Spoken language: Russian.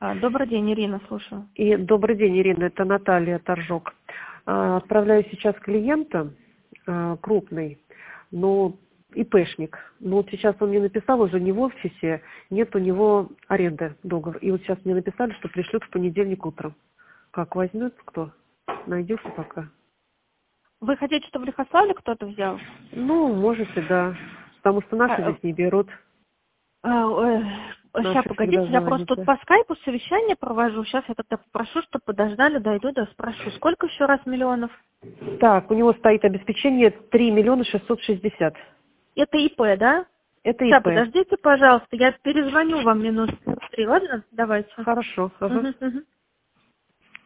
Добрый день, Ирина, слушаю. И добрый день, Ирина, это Наталья Торжок. Отправляю сейчас клиента, крупный, но ИПшник. Но вот сейчас он мне написал, уже не в офисе, нет у него аренды, договор. И вот сейчас мне написали, что пришлют в понедельник утром. Как возьмет кто? Найдете пока? Вы хотите, чтобы в Лихославле кто-то взял? Ну, можете, да. Потому что наши здесь не берут. Сейчас, погодите, я просто тут по скайпу совещание провожу. Сейчас я тогда попрошу, чтобы подождали, дойду, да спрошу. Сколько еще раз миллионов? Так, у него стоит обеспечение 3 миллиона 660. Это ИП, да? Это Сейчас, ИП. подождите, пожалуйста, я перезвоню вам минут 3, ладно? Давайте. Хорошо. Ага. Угу.